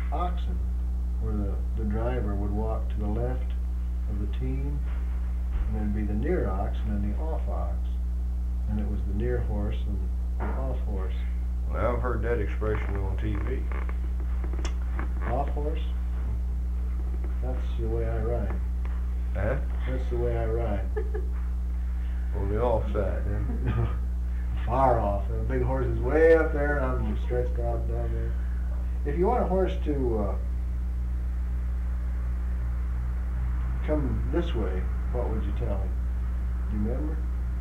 oxen, where the driver would walk to the left of the team, and there'd be the near ox and then the off ox. And it was the near horse and the off horse. Well, I've heard that expression on TV. Off horse? That's the way I ride. Huh? That's the way I ride. On the off side, then. Far off. The big horse is way up there, and I'm stretched out down there. If you want a horse to come this way, what would you tell him? Do you remember?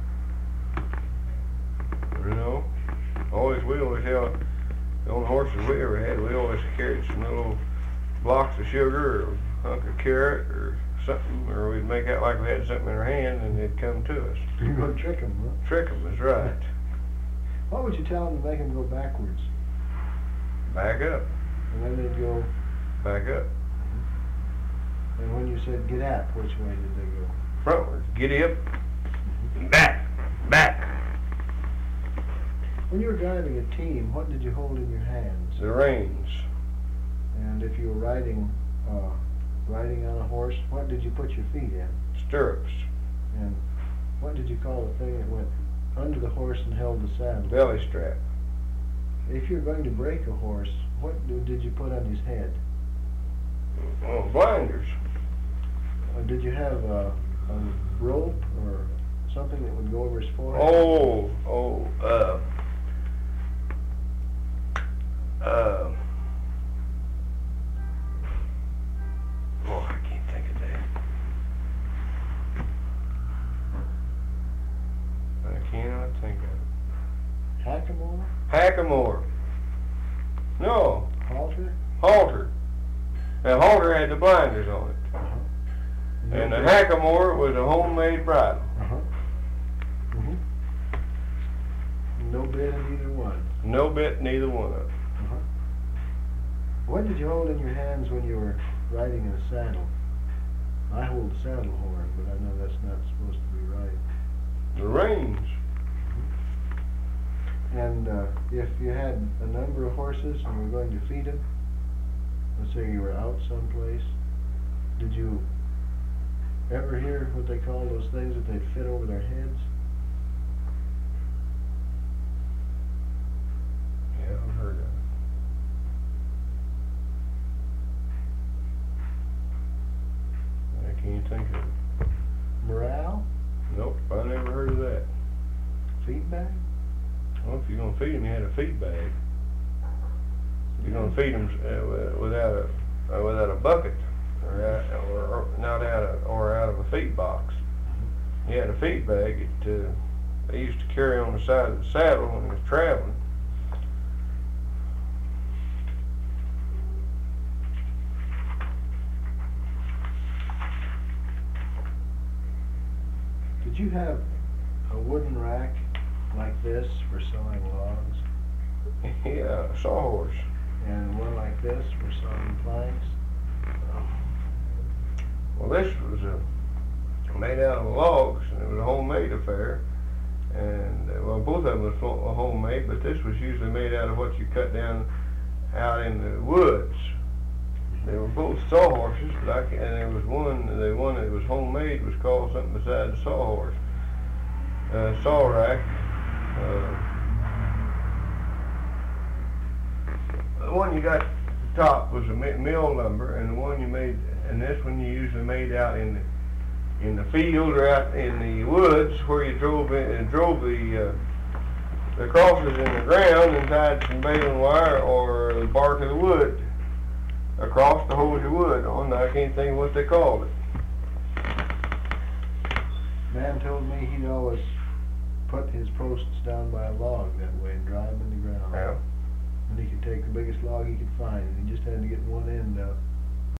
You know, we always held, the only horses we ever had, we always carried some little blocks of sugar or a hunk of carrot or something, or we'd make out like we had something in our hand and they'd come to us. You're going to trick him, huh? Trick 'em is right. What would you tell him to make him go backwards? Back up. And then they'd go... Back up. And when you said get up, which way did they go? Frontwards. Giddy up. Back. Back. When you were driving a team, what did you hold in your hands? The reins. And if you were riding on a horse, what did you put your feet in? Stirrups. And what did you call the thing that went under the horse and held the saddle? Belly strap. If you're going to break a horse, what did you put on his head? Oh, blinders. Did you have a rope or something that would go over his forehead? I can't think of that. I cannot think of it. Hackamore? Hackamore. No. Halter? Halter. The halter had the blinders on it. Uh-huh. And the hackamore was a homemade bridle. Uh-huh. Mm-hmm. No bit in either one. No bit, neither one of them. Uh-huh. What did you hold in your hands when you were riding in a saddle? I hold the saddle horn, but I know that's not supposed to be right. The reins. And if you had a number of horses and you were going to feed them, let's say you were out someplace, did you ever hear what they call those things that they'd fit over their heads? Yeah, I've heard of it. I can't think of it. Morale? Nope, I never heard of that. Feed bag? Well, if you're going to feed them, you had a feed bag. If you're going to feed them without a bucket or not out of a feed box. You had a feed bag that they used to carry on the side of the saddle when he was traveling. Did you have a wooden rack like this for sawing logs? Yeah, a sawhorse. And one like this for sawing planks? Well, this was made out of logs, and it was a homemade affair. And both of them was homemade, but this was usually made out of what you cut down out in the woods. They were both sawhorses, and there was one that was homemade was called something besides a sawhorse. Saw rack. The one you got at the top was a mill lumber, and the one you made, and this one you usually made out in the field or out in the woods where you drove the crosses in the ground and tied some baling wire or the bark of the wood across to hold your wood on. I can't think of what they called it. Man told me he'd always put his posts down by a log that way and drive them in the ground. Yeah. And he could take the biggest log he could find, and he just had to get one end up.